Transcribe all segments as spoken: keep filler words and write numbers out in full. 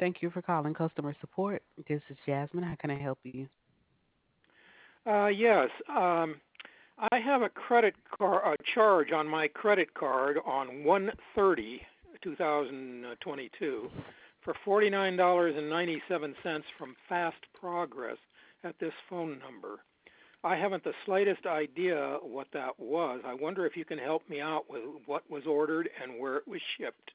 Thank you for calling customer support. This is Jasmine. How can I help you? Uh, yes. Um, I have a credit card a charge on my credit card on one thirty two thousand twenty-two for forty-nine dollars and ninety-seven cents from Fast Progress at this phone number. I haven't the slightest idea what that was. I wonder if you can help me out with what was ordered and where it was shipped.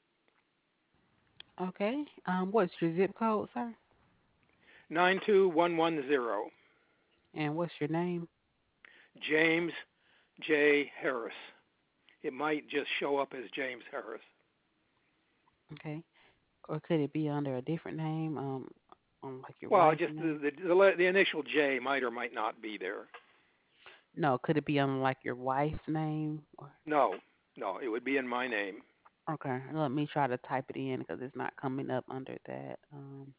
Okay. Um, what's your zip code, sir? nine two one one zero. And what's your name? James J. Harris. It might just show up as James Harris. Okay. Or could it be under a different name? Um, um like your Well, wife's just the name? the, the, le- the initial J might or might not be there. No, could it be under like your wife's name? Or No, no, it would be in my name. okay, let me try to type it in because it's not coming up under that. Um,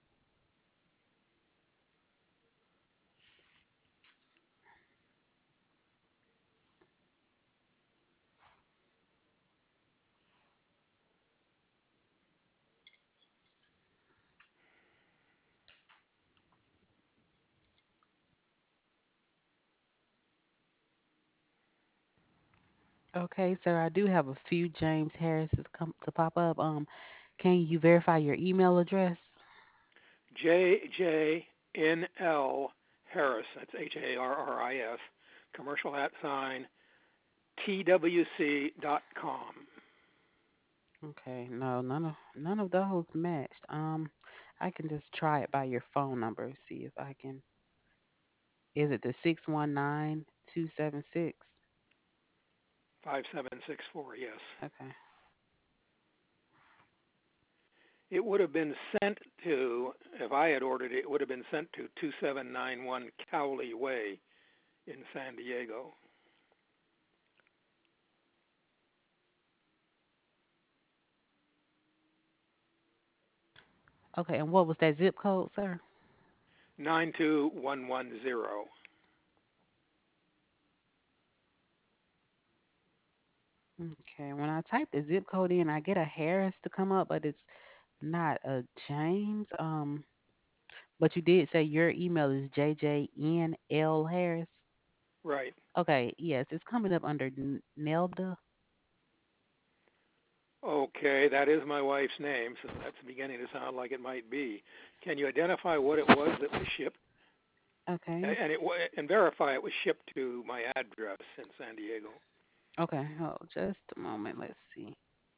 okay, sir, I do have a few James Harris's come to pop up. Um, can you verify your email address? J J N L Harris. That's H A R R I S. Commercial at sign T W C dot com. Okay, no, none of none of those matched. Um, I can just try it by your phone number, see if I can. Is it the six one nine two seven six? five seven six four. Yes. Okay. It would have been sent to, if I had ordered it, it would have been sent to two seven nine one Cowley Way in San Diego. Okay, and what was that zip code, sir? nine two one one zero. Okay, when I type the zip code in, I get a Harris to come up, but it's not a James. Um, but you did say your email is J J N L Harris. Right. Okay, yes, it's coming up under N- Nelda. Okay, that is my wife's name, so that's beginning to sound like it might be. Can you identify what it was that was shipped, Okay, and it and verify it was shipped to my address in San Diego? okay, oh, just a moment. Let's see.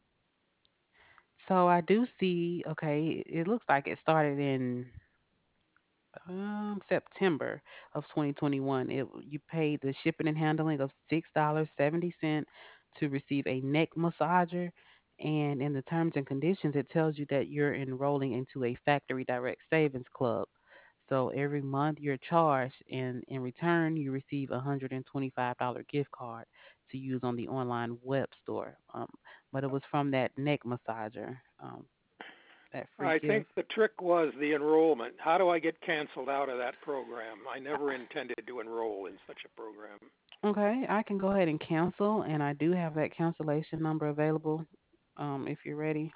So I do see, okay, it looks like it started in um September of twenty twenty-one. It you paid the shipping and handling of six dollars and seventy cents to receive a neck massager, and in the terms and conditions it tells you that you're enrolling into a factory direct savings club. So every month you're charged, and in return you receive a one hundred twenty-five dollars gift card to use on the online web store. Um, but it was from that neck massager, um, that free I think gift. the trick was the enrollment. How do I get canceled out of that program? I never intended to enroll in such a program. Okay, I can go ahead and cancel, and I do have that cancellation number available. Um, if you're ready.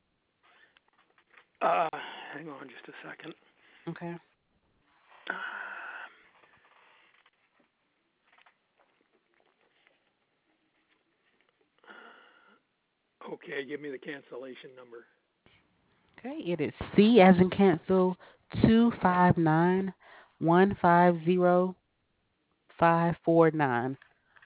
Uh, hang on just a second. Okay. Okay, give me the cancellation number. Okay. It is C as in cancel two five nine one five zero five four nine.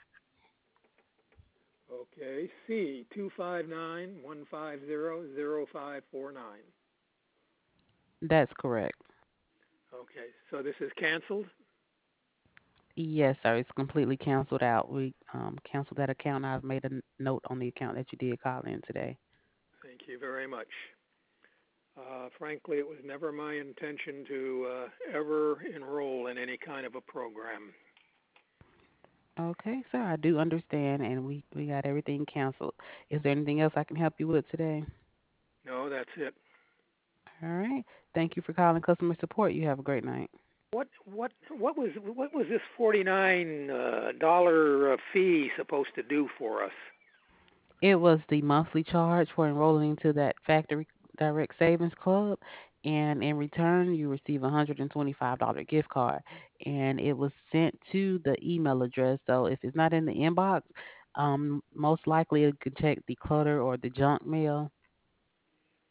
Okay, C two five nine one five zero zero five four nine. That's correct. Okay, so this is canceled. Yes, sir. It's completely canceled out. We um canceled that account. I've made a n- note on the account that you did call in today. Thank you very much. Uh, frankly, it was never my intention to uh, ever enroll in any kind of a program. Okay, sir. I do understand, and we we got everything canceled. Is there anything else I can help you with today? No, that's it. All right. Thank you for calling customer support. You have a great night. What what what was what was this forty nine uh, dollar uh, fee supposed to do for us? It was the monthly charge for enrolling into that factory direct savings club, and in return you receive a one hundred twenty-five dollars gift card, and it was sent to the email address. So if it's not in the inbox, um most likely it could check the clutter or the junk mail.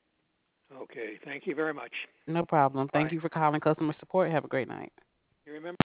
Okay. Thank you very much. No problem. Thank Bye. you for calling customer support. Have a great night. You remember